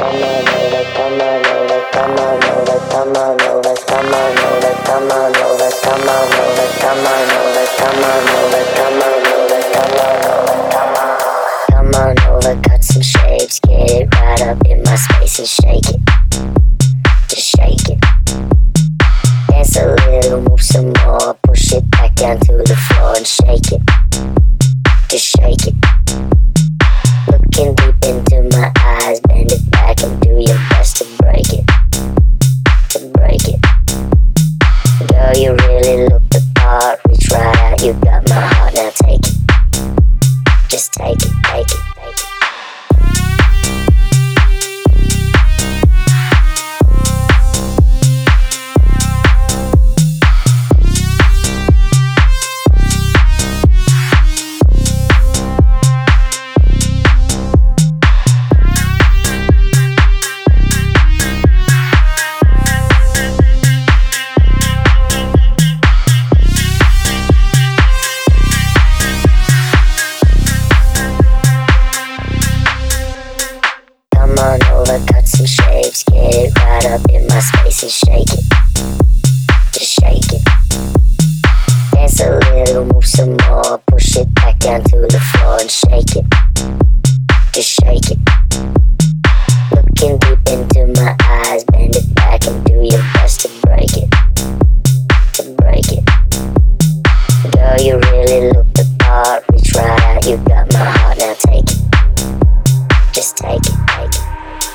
cut some shapes, get it right up in my space and shake it. Just shake it. Dance a little, move some more, push it back down to the floor and shake it. Just shake it. Looking deep into my eyes, bend it back and do your best to break it. To break it. Girl, you really look the part, reach right out, you got my heart, now take it. Just take it, take it, take it. Come on over, cut some shapes, get it right up in my space and shake it. Just shake it. Dance a little, move some more, push it back down to the floor and shake it. Just shake it. Looking deep into my eyes, bend it back and do your best to break it. To break it. Girl, you really look the part, reach right out, you got my heart, now take it. Just take it, take it.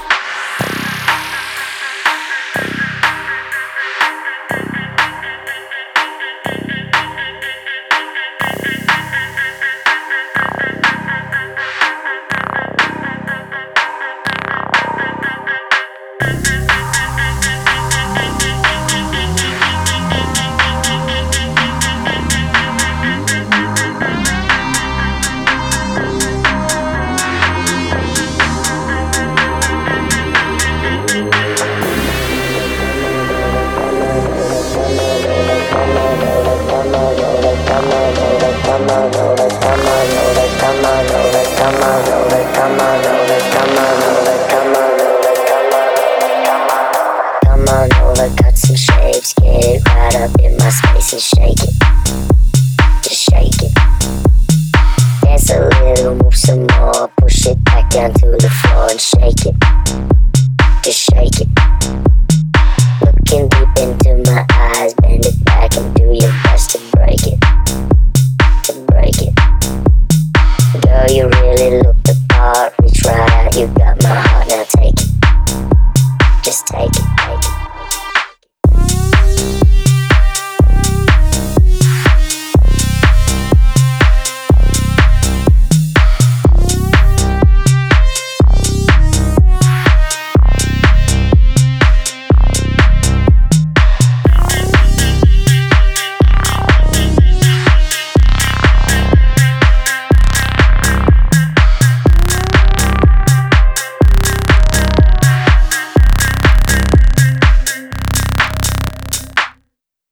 Come on over, cut some shapes, get it right up in my space and shake it. Just shake it. Dance a little, move some more, push it back down to the floor and shake it. Just shake it. Looking deep into my